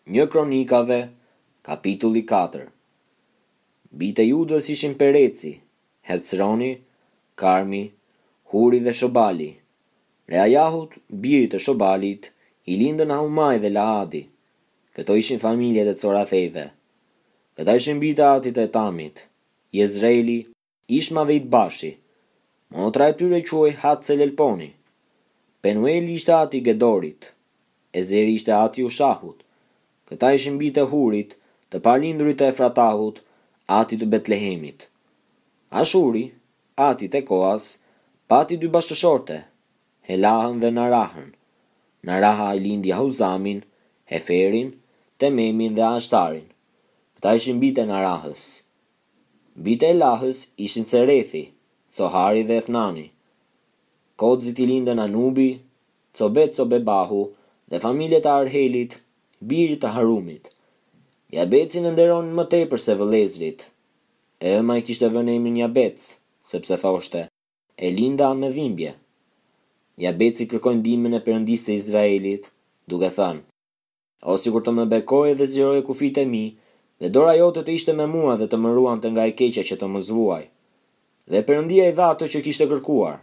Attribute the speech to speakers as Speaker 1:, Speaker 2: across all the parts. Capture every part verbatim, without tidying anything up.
Speaker 1: Një Kronikave, kapitulli katër. Bijtë e Judës ishin Pereci, Hecroni, Karmi, Huri dhe Shobali. Reajahut, birit të Shobalit, i lindën Ahumai dhe Laadi. Këto ishin familjet e Corathejve. Këta ishin bijtë e Atit e Tamit, Jezreeli, Ishma dhe Idbashi. Motra e tyre quhej Hatzelelponi. Penueli ishte ati i Gedorit. Ezeri ishte ati i Ushahut. Këta ishin bijtë e Hurit, të palindurit të Efratahut, atit të Betlehemit. Ashuri, atit e Koas, pati dy bashkëshorte, Helahën dhe Narahën. Naraha i lindi Ahuzamin, Heferin, Tememin dhe Ashtarin. Këta ishin bijtë e Narahës. Bijtë e Elahës ishin Cerethi, Cohari dhe Ethnani. Kodzit i lindën Anubi, Cobet Cobebahu dhe familjet e Arhelit, birit të Harumit. Jabecin e nderonin më tepër se vëllezrit. E ëma i kishte vënë emrin Jabec, sepse thoshte, e linda me dhimbje. Jabeci kërkoi ndihmën e Perëndisë të Izraelit, duke thënë: O sikur të më bekoje dhe zgjeroje kufit e mi, dhe dora jote të ishte me mua dhe të më ruante nga e keqja që të më zvuaj. Dhe Perëndia i dha ato që kishte kërkuar.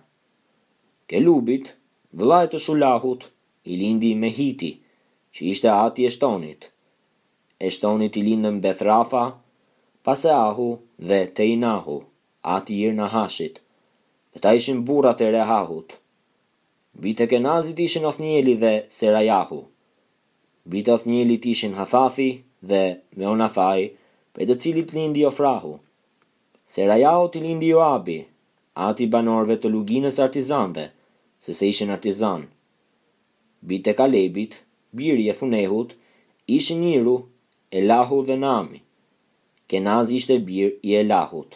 Speaker 1: Kelubit, vëllai të Shulahut, i lindi Mehiti, që ishte ati Eshtonit. Eshtonit i lindën Bethrafa, Paseahu dhe Teinahu, ati i Nahashit. Këta ishin burrat e Rehahut. Bijtë e Kenazit ishin Othnieli dhe Serajahu. Bijtë e Othnielit ishin Hathathi dhe Meonathai, prej të cilit lindi Ofrahu. Serajahut i lindi Joabi, ati i banorëve të luginës artizanëve, sepse ishin artizan. Bijtë e Kalebit, biri e Funehut, ishin Iru, Elahu dhe Naami. Kenazi ishte bir i Elahut.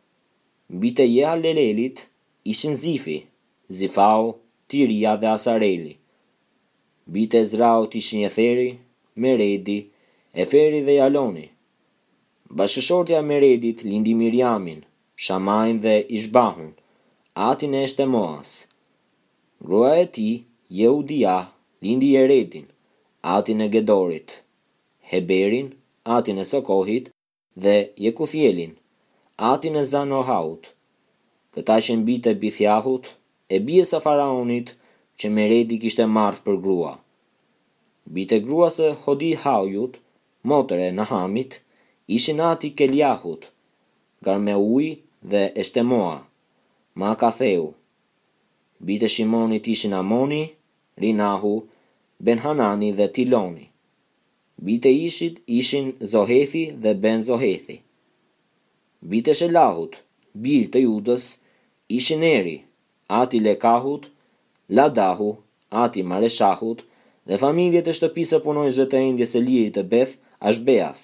Speaker 1: Bijtë e Jehalelelit ishin Zifi, Zifau, Tiria dhe Asareli. Bijtë e Ezraut ishin Jetheri, Meredi, Eferi dhe Jaloni. Bashkëshortja e Meredit lindi Miriamin, Shamain dhe Ishbahun, atin e Eshtemoas. Gruaja e tij, Jehudia, lindi Jeredin, atin e Gedorit, Heberin, atin e Sokohit, dhe Jekuthielin, atin e Zanohaut. Këta ishin bijtë e Bithiahut, e bijës së Faraonit, që Meredi kishte marrë për grua. Bijtë e gruas së Hodihaujut, motër e Nahamit, ishin ati Keliahut, Garmeui dhe Eshtemoa, Maakatheu. Bijtë e Shimonit ishin Amoni, Rinahu, Benhanani dhe Tiloni. Bijtë e Ishit ishin Zohethi dhe Ben Zohethi. Bijtë e Shelahut, birit të Judës, ishin Eri, ati Lekahut, Ladahu, ati Mareshahut, dhe familjet e shtëpisë së punonjësve të endjes së lirit të Beth Ashbeas.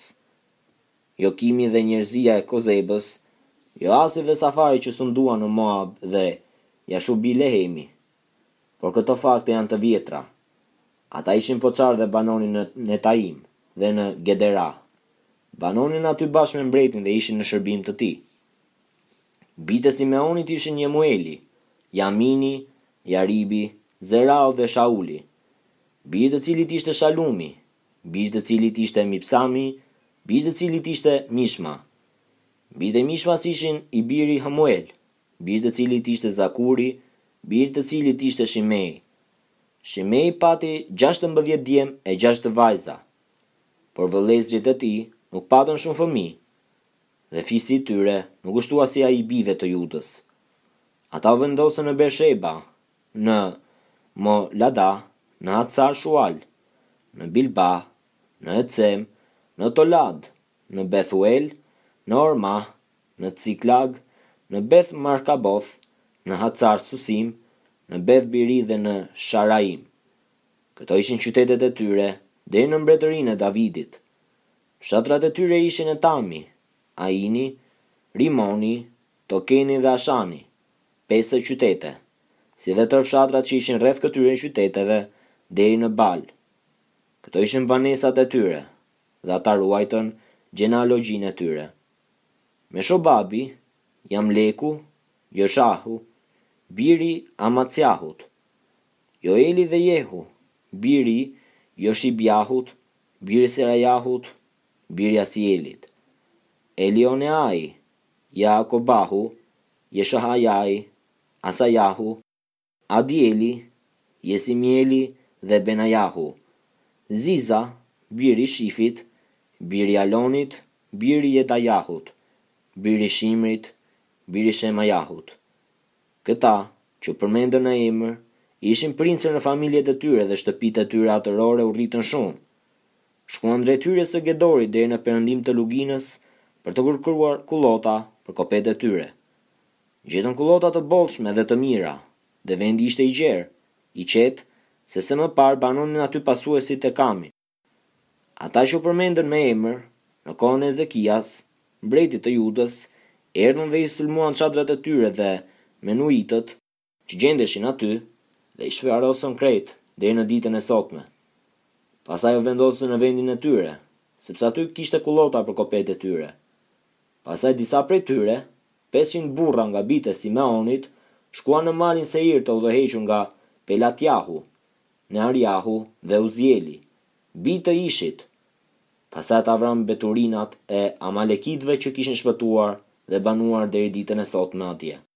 Speaker 1: Jokimi dhe njerëzia e Kozebës, Joasi dhe Safari që sunduan në Moab dhe Jashubi Lehemi. Por këto fakte janë të vjetra. Ata ishin poçar dhe banonin në Netaim dhe në Gedera. Banonin aty bashkë me mbretin dhe ishin në shërbim të tij. Bijtë e Simeonit ishin Jemueli, Jamini, Jaribi, Zerau dhe Shauli. Bijtë të cilit ishte Shalumi, bijtë të cilit ishte Mipsami, bijtë të cilit ishte Mishma. Bijtë e Mishmas ishin i biri Hamuel, bijtë të cilit ishte Zakuri, bijtë të cilit ishte Shimei. Shimei pati gjashtëmbëdhjetë djem e gjashtë vajza, por vëllezërit e tij nuk patën shumë fëmijë, dhe fisi i tyre nuk ushtua si ai i bijve të Judës. Ata vendosën në Bersheba, në Molada, në Hatsar Shual, në Bilba, në Ecem, në Tolad, në Bethuel, në Orma, në Ciklag, në Beth Markaboth, në Hatsar Susim, në Beth Biri dhe në Sharaim. Këto ishin qytetet e tyre deri në mbretërinë e Davidit. Fshatrat e tyre ishin Etami, Aini, Rimoni, Tokeni dhe Ashani, pesë qytete, si dhe tërë fshatrat që ishin rreth këtyre qyteteve deri në Bal. Këto ishin banesat e tyre, dhe ata ruajtën gjenealogjinë e tyre. Me Shobabi, Jamleku, Joshahu, biri Amaciahut, Joeli dhe Jehu, biri Joshibjahut, biri Serajahut, biri Asielit. Elioneai, Jaakobahu, Jeshahajai, Asajahu, Adieli, Jesimieli dhe Benajahu. Ziza, biri Shifit, biri Alonit, biri Jedajahut, biri Shimrit, biri Shemajahut. Këta, që përmendën në emër, ishin princër në familjet e tyre dhe shtëpitë e tyre atërore u rritën shumë. Shkuan drejt hyrjes së Gedorit deri në perëndim të luginës për të kërkuar kullota për kopet e tyre. Gjetën kullota të bollshme dhe të mira, dhe vendi ishte i gjerë, i qetë, sepse më parë banonin aty pasuesit e Kamit. Ata që u përmendën me emër, në kohën e Ezekias, mbretit të Judës, erdhën dhe i sulmuan çadrat e tyre dhe menuitët që gjendeshin aty dhe i shfarosën krejt deri në ditën e sotme. Pastaj u vendosën në vendin e tyre, sepse aty kishte kullota për kopet e tyre. Pastaj disa prej tyre, pesëqind burra nga bijtë e Simeonit, shkuan në malin Seir të udhëhequr nga Pelatjahu, Nearjahu dhe Uzieli, bijtë të Ishit. Pastaj ata vranë beturinat e Amalekitëve që kishin shpëtuar dhe banuar deri ditën e sotme atje.